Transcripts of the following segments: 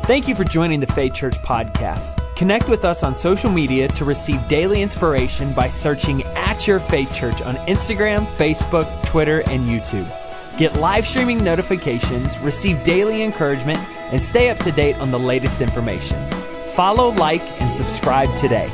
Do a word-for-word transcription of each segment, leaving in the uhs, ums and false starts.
Thank you for joining the Faith Church podcast. Connect with us on social media to receive daily inspiration by searching at Your Faith Church on Instagram, Facebook, Twitter, and YouTube. Get live streaming notifications, receive daily encouragement, and stay up to date on the latest information. Follow, like, and subscribe today.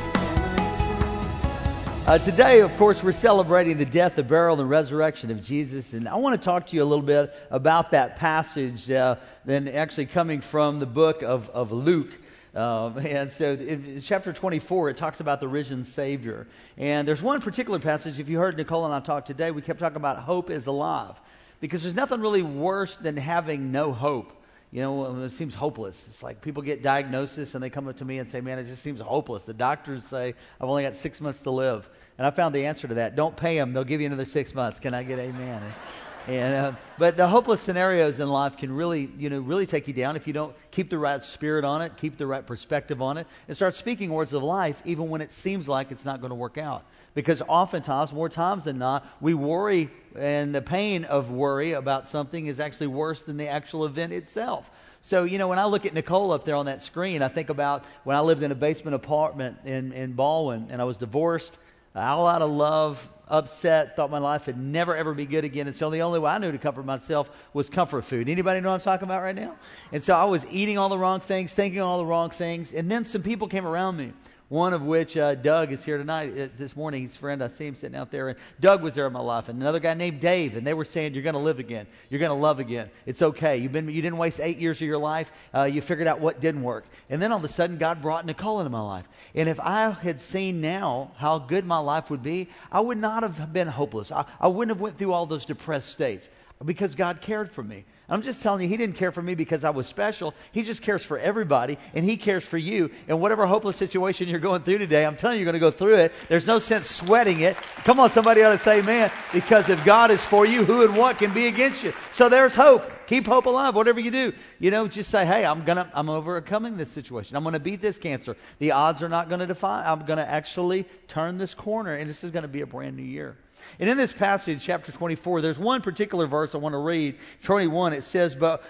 Uh, today, of course, we're celebrating the death, the burial, and resurrection of Jesus. And I want to talk to you a little bit about that passage, uh, then actually coming from the book of, of Luke. Uh, and so in chapter twenty-four, it talks about the risen Savior. And there's one particular passage, if you heard Nicole and I talk today, we kept talking about hope is alive. Because there's nothing really worse than having no hope. You know, it seems hopeless. It's like people get diagnosis and they come up to me and say, man, it just seems hopeless. The doctors say, I've only got six months to live. And I found the answer to that. Don't pay them. They'll give you another six months. Can I get amen? And, and uh, but the hopeless scenarios in life can really, you know, really take you down if you don't keep the right spirit on it, keep the right perspective on it, and start speaking words of life even when it seems like it's not going to work out. Because oftentimes, more times than not, we worry, and the pain of worry about something is actually worse than the actual event itself. So, you know, when I look at Nicole up there on that screen, I think about when I lived in a basement apartment in, in Baldwin, and I was divorced, all out of love, upset, thought my life would never, ever be good again. And so the only way I knew to comfort myself was comfort food. Anybody know what I'm talking about right now? And so I was eating all the wrong things, thinking all the wrong things, and then some people came around me. One of which, uh, Doug is here tonight, uh, this morning. He's a friend. I see him sitting out there. And Doug was there in my life. And another guy named Dave. And they were saying, you're going to live again. You're going to love again. It's okay. You've been, you didn't waste eight years of your life. Uh, you figured out what didn't work. And then all of a sudden, God brought Nicole into my life. And if I had seen now how good my life would be, I would not have been hopeless. I, I wouldn't have went through all those depressed states because God cared for me. I'm just telling you, He didn't care for me because I was special. He just cares for everybody, and He cares for you. And whatever hopeless situation you're going through today, I'm telling you, you're going to go through it. There's no sense sweating it. Come on, somebody ought to say amen, because if God is for you, who and what can be against you? So there's hope. Keep hope alive, whatever you do. You know, just say, hey, I'm gonna, I'm overcoming this situation. I'm going to beat this cancer. The odds are not going to defy. I'm going to actually turn this corner, and this is going to be a brand new year. And in this passage, chapter twenty-four, there's one particular verse I want to read. twenty-one, it says, but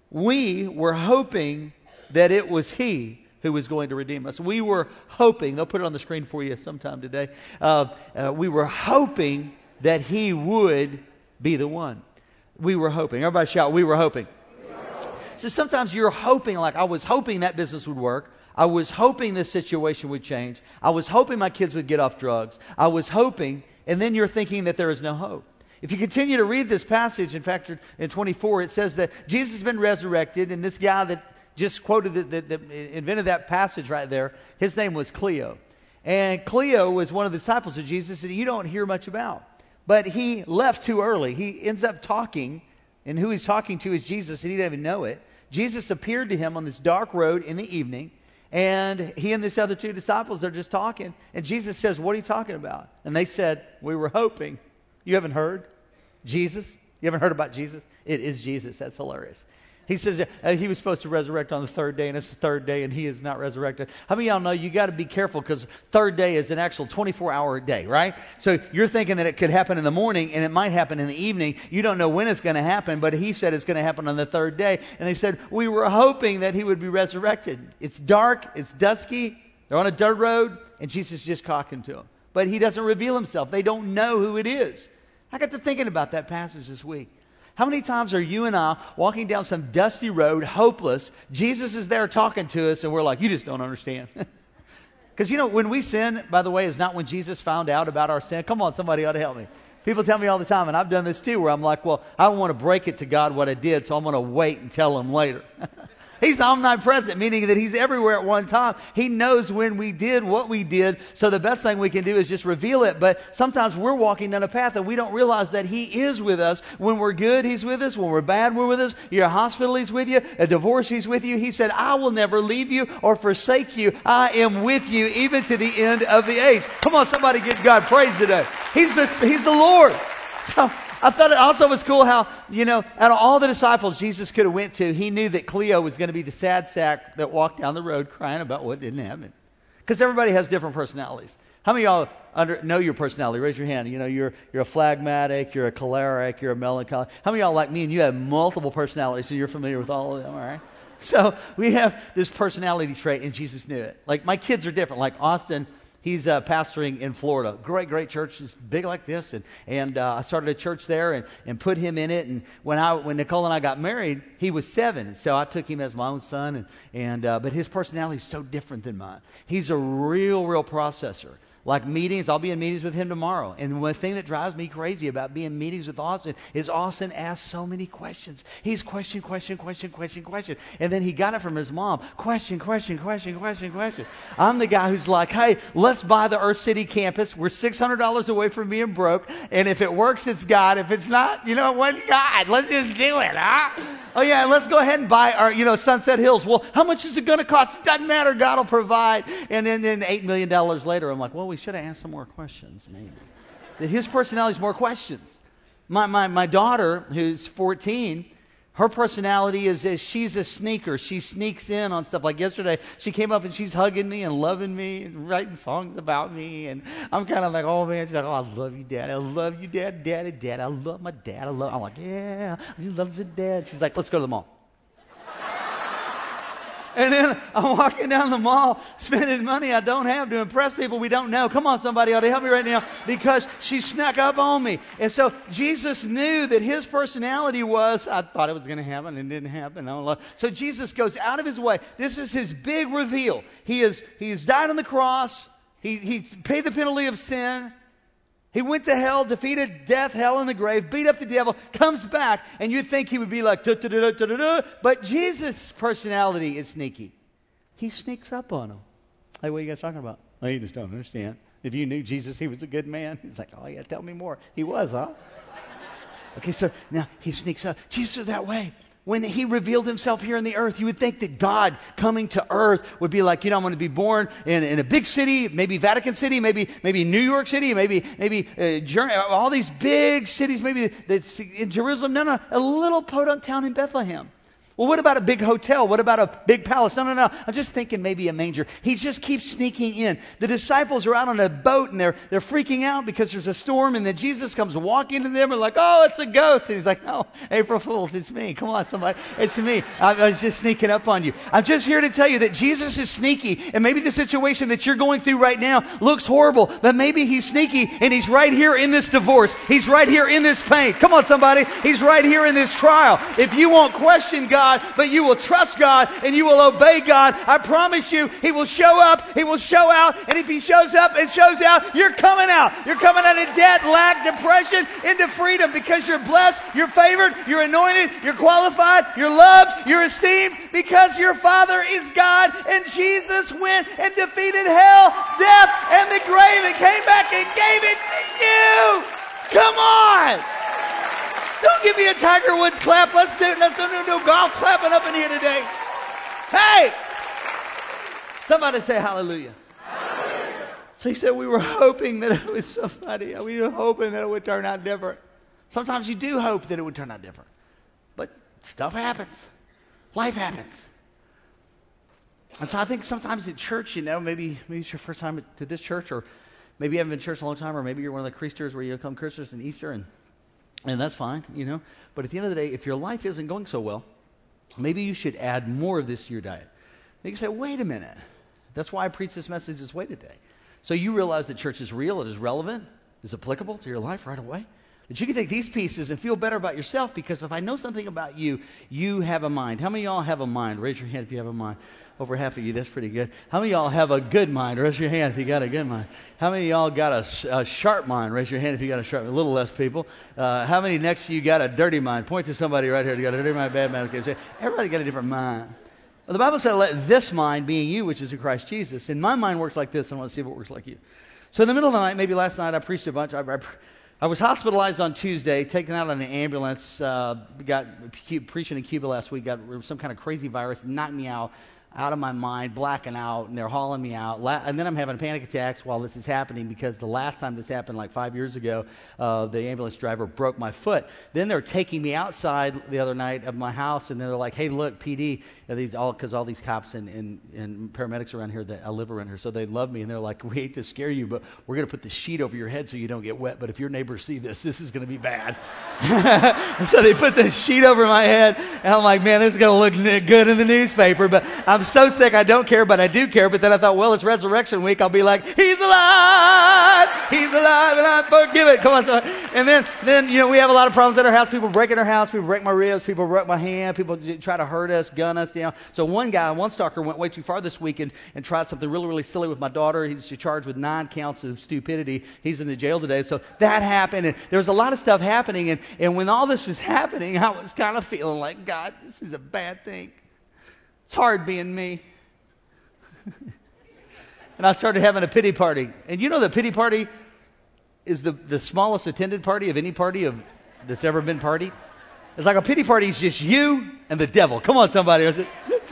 we were hoping that it was He who was going to redeem us. We were hoping, they'll put it on the screen for you sometime today. Uh, uh, we were hoping that He would be the one. We were hoping. Everybody shout, we were hoping. We were hoping. So sometimes you're hoping, like I was hoping that business would work. I was hoping this situation would change. I was hoping my kids would get off drugs. I was hoping, and then you're thinking that there is no hope. If you continue to read this passage, in fact, in twenty-four, it says that Jesus has been resurrected, and this guy that just quoted, the, the, the, invented that passage right there, his name was Cleo. And Cleo was one of the disciples of Jesus that you don't hear much about. But he left too early. He ends up talking, and who he's talking to is Jesus, and he didn't even know it. Jesus appeared to him on this dark road in the evening, and he and this other two disciples, they're just talking. And Jesus says, what are you talking about? And they said, we were hoping. You haven't heard? Jesus? You haven't heard about Jesus? It is Jesus. That's hilarious. He says uh, he was supposed to resurrect on the third day, and it's the third day, and he is not resurrected. How many of y'all know you got to be careful because third day is an actual twenty-four hour day, right? So you're thinking that it could happen in the morning, and it might happen in the evening. You don't know when it's going to happen, but he said it's going to happen on the third day. And they said, we were hoping that he would be resurrected. It's dark. It's dusky. They're on a dirt road, and Jesus is just talking to them. But he doesn't reveal himself. They don't know who it is. I got to thinking about that passage this week. How many times are you and I walking down some dusty road, hopeless? Jesus is there talking to us, and we're like, you just don't understand. Because, you know, when we sin, by the way, is not when Jesus found out about our sin. Come on, somebody ought to help me. People tell me all the time, and I've done this too, where I'm like, well, I don't want to break it to God what I did, so I'm going to wait and tell Him later. He's omnipresent, meaning that He's everywhere at one time. He knows when we did what we did. So the best thing we can do is just reveal it. But sometimes we're walking down a path and we don't realize that He is with us. When we're good, He's with us. When we're bad, we're with us. You're in a hospital, He's with you. A divorce, He's with you. He said, I will never leave you or forsake you. I am with you even to the end of the age. Come on, somebody give God praise today. He's the, he's the Lord. So I thought it also was cool how, you know, out of all the disciples Jesus could have went to, He knew that Cleo was going to be the sad sack that walked down the road crying about what didn't happen. Because everybody has different personalities. How many of y'all under, know your personality? Raise your hand. You know, you're you're a phlegmatic, you're a choleric, you're a melancholic. How many of y'all like me and you have multiple personalities, so you're familiar with all of them, all right? So we have this personality trait, and Jesus knew it. Like, my kids are different. Like, Austin, he's uh, pastoring in Florida. Great, great church. It's big like this. And, and uh, I started a church there and, and put him in it. And when I when Nicole and I got married, he was seven. And so I took him as my own son. And, and uh, But his personality is so different than mine. He's a real, real processor. Like meetings, I'll be in meetings with him tomorrow. And one thing that drives me crazy about being in meetings with Austin is Austin asks so many questions. He's question, question, question, question, question. And then he got it from his mom. Question, question, question, question, question. I'm the guy who's like, hey, let's buy the Earth City campus. We're six hundred dollars away from being broke. And if it works, it's God. If it's not, you know, it wasn't God. Let's just do it, huh? Oh, yeah, let's go ahead and buy our, you know, Sunset Hills. Well, how much is it going to cost? It doesn't matter. God will provide. And then, then eight million dollars later, I'm like, well, we should have asked some more questions, maybe. That his personality is more questions. My, my, my daughter, who's fourteen, her personality is, is she's a sneaker. She sneaks in on stuff. Like yesterday, she came up and she's hugging me and loving me and writing songs about me. And I'm kind of like, oh, man. She's like, oh, I love you, Dad. I love you, Dad. Daddy, Dad. I love my dad. I love. I'm like, yeah, he loves her dad. She's like, let's go to the mall. And then I'm walking down the mall, spending money I don't have to impress people we don't know. Come on, somebody ought to help me right now, because she snuck up on me. And so Jesus knew that his personality was, I thought it was going to happen, and it didn't happen. I don't know. So Jesus goes out of his way. This is his big reveal. He is he has died on the cross. He, he paid the penalty of sin. He went to hell, defeated death, hell, and the grave, beat up the devil, comes back, and you'd think he would be like, da-da-da-da-da-da. But Jesus' personality is sneaky. He sneaks up on him. Hey, what are you guys talking about? Oh, you just don't understand. If you knew Jesus, he was a good man. He's like, oh, yeah, tell me more. He was, huh? Okay, so now he sneaks up. Jesus is that way. When he revealed himself here on the earth, you would think that God coming to earth would be like, you know, I'm going to be born in, in a big city, maybe Vatican City, maybe maybe New York City, maybe maybe uh, Ger- all these big cities, maybe that's in Jerusalem. No, no, a little podunk town in Bethlehem. Well, what about a big hotel? What about a big palace? No, no, no. I'm just thinking maybe a manger. He just keeps sneaking in. The disciples are out on a boat, and they're they're freaking out because there's a storm, and then Jesus comes walking to them and like, oh, it's a ghost. And he's like, no, April Fools, it's me. Come on, somebody. It's me. I, I was just sneaking up on you. I'm just here to tell you that Jesus is sneaky, and maybe the situation that you're going through right now looks horrible, but maybe he's sneaky, and he's right here in this divorce. He's right here in this pain. Come on, somebody. He's right here in this trial. If you won't question God, but you will trust God and you will obey God, I promise you, he will show up, he will show out, and if he shows up and shows out, you're coming out. You're coming out of debt, lack, depression, into freedom, because you're blessed, you're favored, you're anointed, you're qualified, you're loved, you're esteemed, because your Father is God, and Jesus went and defeated hell, death, and the grave, and came back and gave it to you. Come on! Don't give me a Tiger Woods clap. Let's do let's do no golf clapping up in here today. Hey! Somebody say hallelujah. Hallelujah. So he said, we were hoping that it was somebody. We were hoping that it would turn out different. Sometimes you do hope that it would turn out different. But stuff happens. Life happens. And so I think sometimes at church, you know, maybe, maybe it's your first time to this church, or maybe you haven't been to church a long time, or maybe you're one of the Christers where you come Christmas and Easter, and And that's fine, you know. But at the end of the day, if your life isn't going so well, maybe you should add more of this to your diet. Maybe you say, wait a minute. That's why I preach this message this way today. So you realize that church is real, it is relevant, is applicable to your life right away. That you can take these pieces and feel better about yourself, because if I know something about you, you have a mind. How many of y'all have a mind? Raise your hand if you have a mind. Over half of you, that's pretty good. How many of y'all have a good mind? Raise your hand if you got a good mind. How many of y'all got a, a sharp mind? Raise your hand if you got a sharp mind. A little less people. Uh, how many next to you got a dirty mind? Point to somebody right here. You got a dirty mind, bad mind. Okay, say, everybody got a different mind. Well, the Bible said, let this mind be in you, which is in Christ Jesus. And my mind works like this, and I want to see if it works like you. So in the middle of the night, maybe last night, I preached a bunch. I, I, I was hospitalized on Tuesday, taken out on an ambulance, uh, got preaching in Cuba last week, got some kind of crazy virus, knocked me out. out of my mind, blacking out, and they're hauling me out. La- and then I'm having panic attacks while this is happening because the last time this happened, like five years ago, uh, the ambulance driver broke my foot. Then they're taking me outside the other night of my house, and they're like, hey, look, P D, these all because all these cops and, and, and paramedics around here, that I live around here, so they love me, and they're like, we hate to scare you, but we're going to put the sheet over your head so you don't get wet, but if your neighbors see this, this is going to be bad. And so they put the sheet over my head, and I'm like, man, this is going to look good in the newspaper, but I'm so sick I don't care, but I do care. But then I thought, well, it's Resurrection Week. I'll be like, he's alive, he's alive, and I forgive it. Come on, son. And then, then you know, we have a lot of problems at our house. People break in our house. People break my ribs. People break my hand. People try to hurt us, gun us down. So one guy, one stalker, went way too far this week and, and tried something really, really silly with my daughter. He's charged with nine counts of stupidity. He's in the jail today. So that happened, and there was a lot of stuff happening. And, and when all this was happening, I was kind of feeling like, God, this is a bad thing. It's hard being me. And I started having a pity party. And you know the pity party is the, the smallest attended party of any party of that's ever been partied? It's like a pity party is just you and the devil. Come on, somebody.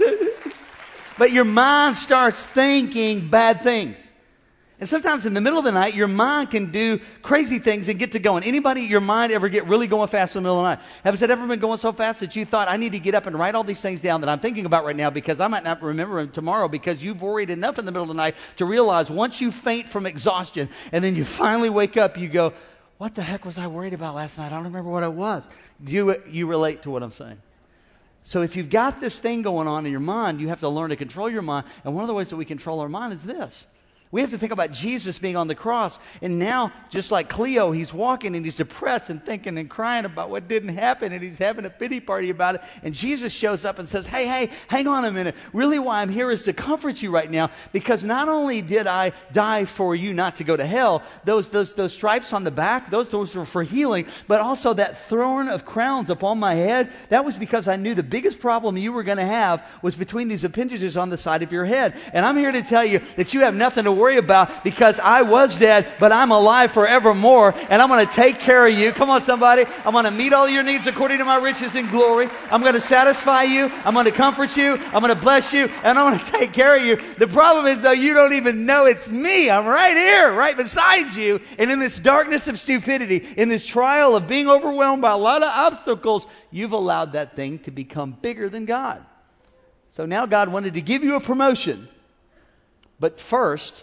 But your mind starts thinking bad things. And sometimes in the middle of the night, your mind can do crazy things and get to going. Anybody, your mind ever get really going fast in the middle of the night? Have it ever been going so fast that you thought, I need to get up and write all these things down that I'm thinking about right now because I might not remember them tomorrow because you've worried enough in the middle of the night to realize once you faint from exhaustion and then you finally wake up, you go, what the heck was I worried about last night? I don't remember what it was. You, you relate to what I'm saying. So if you've got this thing going on in your mind, you have to learn to control your mind. And one of the ways that we control our mind is this. We have to think about Jesus being on the cross. And now, just like Cleo, he's walking and he's depressed and thinking and crying about what didn't happen. And he's having a pity party about it. And Jesus shows up and says, hey, hey, hang on a minute. Really why I'm here is to comfort you right now. Because not only did I die for you not to go to hell, those, those, those stripes on the back, those, those were for healing. But also that thorn of crowns upon my head, that was because I knew the biggest problem you were going to have was between these appendages on the side of your head. And I'm here to tell you that you have nothing to worry about because I was dead, but I'm alive forevermore, and I'm going to take care of you. Come on, somebody. I'm going to meet all your needs according to my riches and glory. I'm going to satisfy you. I'm going to comfort you. I'm going to bless you, and I'm going to take care of you. The problem is, though, you don't even know it's me. I'm right here, right beside you, and in this darkness of stupidity, in this trial of being overwhelmed by a lot of obstacles, you've allowed that thing to become bigger than God. So now God wanted to give you a promotion, but first,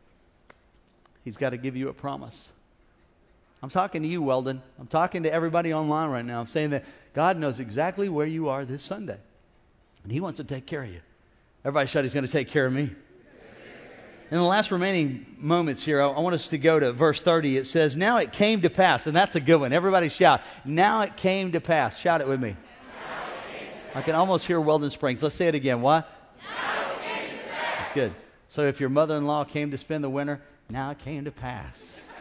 He's got to give you a promise. I'm talking to you, Weldon. I'm talking to everybody online right now. I'm saying that God knows exactly where you are this Sunday. And He wants to take care of you. Everybody shout, He's going to take care of me. In the last remaining moments here, I want us to go to verse thirty. It says, now it came to pass. And that's a good one. Everybody shout, now it came to pass. Shout it with me. I can almost hear Weldon Springs. Let's say it again. What? Now it came to pass. That's good. So if your mother-in-law came to spend the winter, now it came to pass.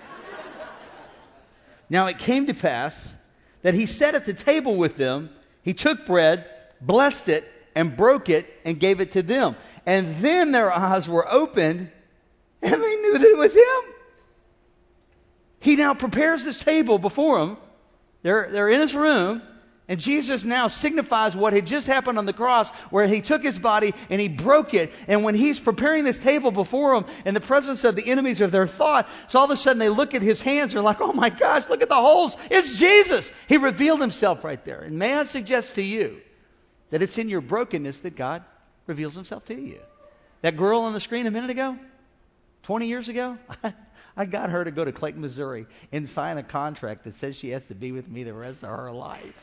Now it came to pass that he sat at the table with them. He took bread, blessed it, and broke it, and gave it to them. And then their eyes were opened, and they knew that it was him. He now prepares this table before them. They're, they're in his room. And Jesus now signifies what had just happened on the cross, where he took his body and he broke it. And when he's preparing this table before them in the presence of the enemies of their thought, so all of a sudden they look at his hands. They're like, oh my gosh, look at the holes. It's Jesus. He revealed himself right there. And may I suggest to you that it's in your brokenness that God reveals himself to you. That girl on the screen a minute ago, twenty years ago, I got her to go to Clayton, Missouri and sign a contract that says she has to be with me the rest of her life.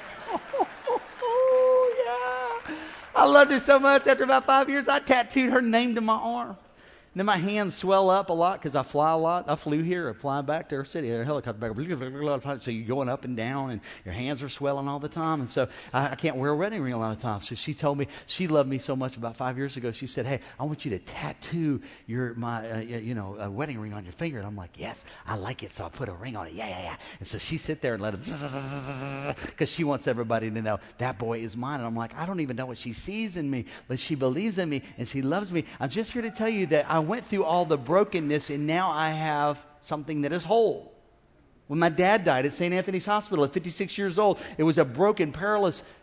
Oh, yeah. I loved her so much. After about five years, I tattooed her name to my arm. And then my hands swell up a lot because I fly a lot. I flew here and flying back to her city. A helicopter back. So you're going up and down and your hands are swelling all the time. And so I, I can't wear a wedding ring a lot of times. So she told me, she loved me so much about five years ago. She said, hey, I want you to tattoo your my uh, you know a wedding ring on your finger. And I'm like, yes, I like it. So I put a ring on it. Yeah, yeah, yeah. And so she sit there and let him, because she wants everybody to know that boy is mine. And I'm like, I don't even know what she sees in me, but she believes in me and she loves me. I'm just here to tell you that I went through all the brokenness, and now I have something that is whole. When my dad died at Saint Anthony's Hospital at fifty-six years old, it was a broken, perilous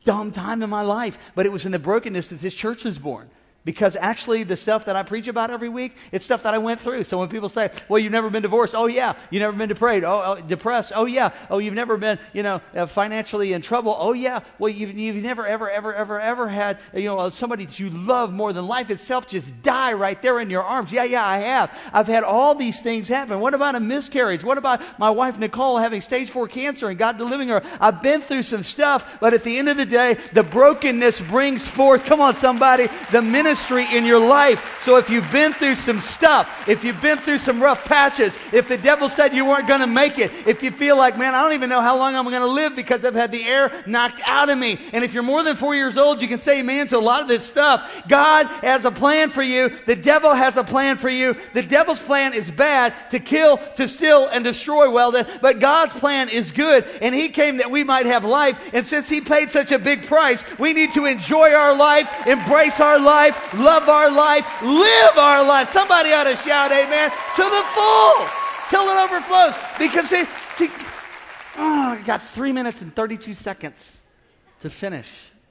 dumb time in my life. But it was in the brokenness that this church was born. Because actually the stuff that I preach about every week, it's stuff that I went through. So when people say, well, you've never been divorced. Oh, yeah. You've never been depraved. Oh, oh depressed. Oh, yeah. Oh, you've never been, you know, uh, financially in trouble. Oh, yeah. Well, you've, you've never, ever, ever, ever, ever had, you know, somebody that you love more than life itself just die right there in your arms. Yeah, yeah, I have. I've had all these things happen. What about a miscarriage? What about my wife, Nicole, having stage four cancer and God delivering her? I've been through some stuff, but at the end of the day, the brokenness brings forth, come on, somebody, the ministry in your life. So if you've been through some stuff, if you've been through some rough patches, if the devil said you weren't going to make it, if you feel like, man, I don't even know how long I'm going to live because I've had the air knocked out of me. And if you're more than four years old, you can say amen to a lot of this stuff. God has a plan for you. The devil has a plan for you. The devil's plan is bad, to kill, to steal, and destroy. Well, then, but God's plan is good. And he came that we might have life. And since he paid such a big price, we need to enjoy our life, embrace our life, love our life, live our life. Somebody ought to shout amen to the full till it overflows. Because see, see oh, I got three minutes and thirty-two seconds to finish.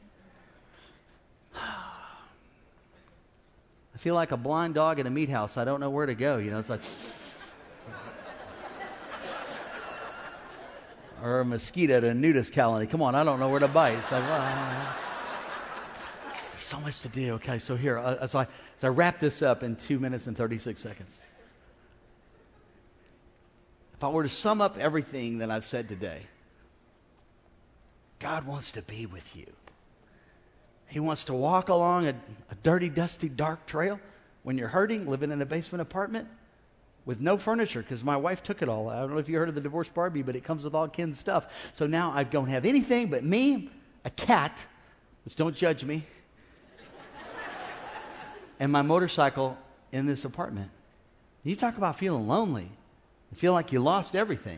I feel like a blind dog in a meat house. I don't know where to go. You know, it's like, or a mosquito at a nudist colony. Come on, I don't know where to bite. It's like, well, so much to do. Okay, so here, uh, as, I, as I wrap this up in two minutes and thirty-six seconds. If I were to sum up everything that I've said today, God wants to be with you. He wants to walk along a, a dirty, dusty, dark trail when you're hurting, living in a basement apartment with no furniture because my wife took it all. I don't know if you heard of the divorced Barbie, but it comes with all Ken's stuff. So now I don't have anything but me, a cat, which don't judge me, and my motorcycle in this apartment. You talk about feeling lonely. You feel like you lost everything.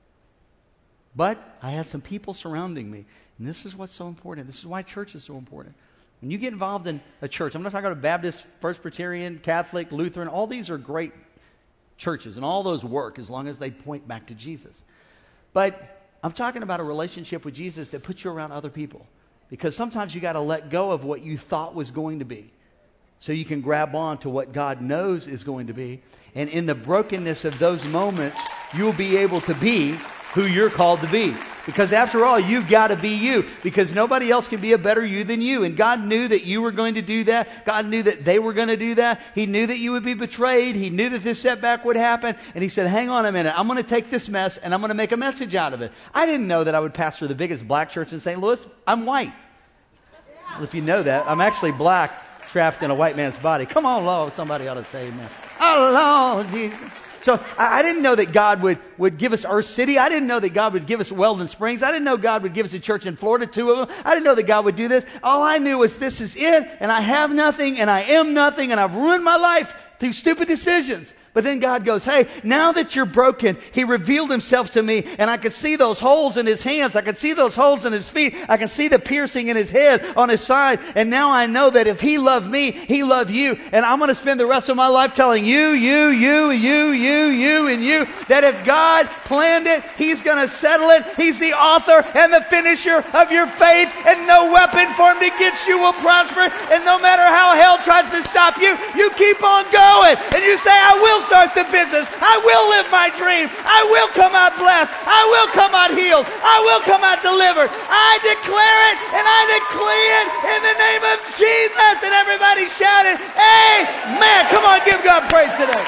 But I had some people surrounding me. And this is what's so important. This is why church is so important. When you get involved in a church, I'm not talking about Baptist, Presbyterian, Catholic, Lutheran. All these are great churches. And all those work as long as they point back to Jesus. But I'm talking about a relationship with Jesus that puts you around other people. Because sometimes you got to let go of what you thought was going to be, so you can grab on to what God knows is going to be. And in the brokenness of those moments, you'll be able to be who you're called to be. Because after all, you've got to be you. Because nobody else can be a better you than you. And God knew that you were going to do that. God knew that they were going to do that. He knew that you would be betrayed. He knew that this setback would happen. And he said, hang on a minute. I'm going to take this mess and I'm going to make a message out of it. I didn't know that I would pastor the biggest black church in Saint Louis. I'm white. Well, if you know that, I'm actually black, trapped in a white man's body. Come on, Lord. Somebody ought to say amen. Oh, Lord Jesus. So I, I didn't know that God would, would give us Earth City. I didn't know that God would give us Weldon Springs. I didn't know God would give us a church in Florida, two of them. I didn't know that God would do this. All I knew was this is it, and I have nothing, and I am nothing, and I've ruined my life through stupid decisions. But then God goes, hey, now that you're broken, He revealed Himself to me, and I could see those holes in His hands. I could see those holes in His feet. I can see the piercing in His head, on His side. And now I know that if He loved me, He loved you. And I'm going to spend the rest of my life telling you, you, you, you, you, you, and you, that if God planned it, He's going to settle it. He's the author and the finisher of your faith, and no weapon formed against you will prosper. And no matter how hell tries to stop you, you keep on going. And you say, I will start the business. I will live my dream. I will come out blessed. I will come out healed. I will come out delivered. I declare it and I decree it in the name of Jesus. And everybody shouted, amen. Come on, give God praise today.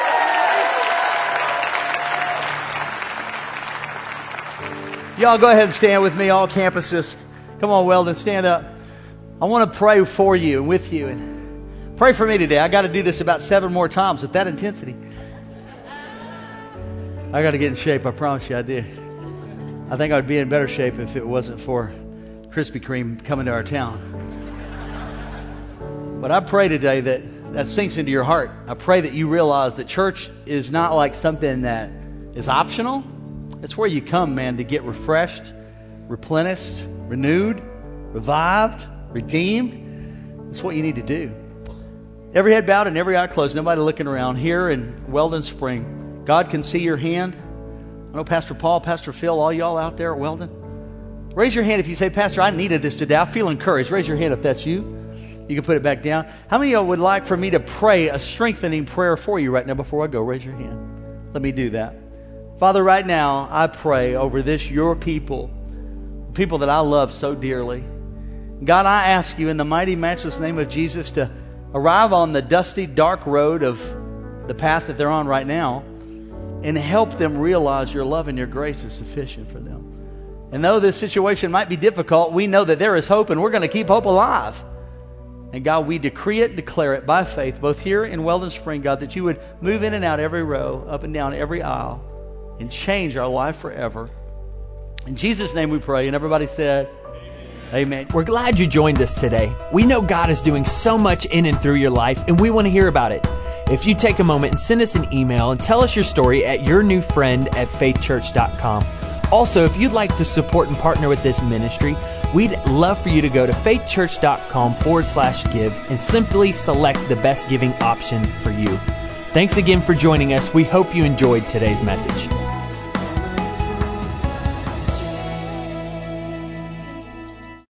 Y'all go ahead and stand with me, all campuses. Come on, Weldon, stand up. I want to pray for you and with you. And pray for me today. I got to do this about seven more times with that intensity. I got to get in shape. I promise you I did. I think I would be in better shape if it wasn't for Krispy Kreme coming to our town. But I pray today that that sinks into your heart. I pray that you realize that church is not like something that is optional. It's where you come, man, to get refreshed, replenished, renewed, revived, redeemed. That's what you need to do. Every head bowed and every eye closed, nobody looking around. Here in Weldon Spring, God can see your hand. I know Pastor Paul, Pastor Phil, all y'all out there at Weldon. Raise your hand if you say, Pastor, I needed this today. I feel encouraged. Raise your hand if that's you. You can put it back down. How many of you would like for me to pray a strengthening prayer for you right now before I go? Raise your hand. Let me do that. Father, right now, I pray over this, your people, people that I love so dearly. God, I ask you in the mighty, matchless name of Jesus to arrive on the dusty, dark road of the path that they're on right now and help them realize your love and your grace is sufficient for them. And though this situation might be difficult, we know that there is hope, and we're going to keep hope alive. And God, we decree it and declare it by faith, both here in Weldon Spring, God, that you would move in and out every row, up and down every aisle, and change our life forever. In Jesus' name we pray. And everybody said, Amen. Amen. We're glad you joined us today. We know God is doing so much in and through your life, and we want to hear about it. If you take a moment and send us an email and tell us your story at yournewfriend at faithchurch dot com. Also, if you'd like to support and partner with this ministry, we'd love for you to go to faithchurch.com forward slash give and simply select the best giving option for you. Thanks again for joining us. We hope you enjoyed today's message.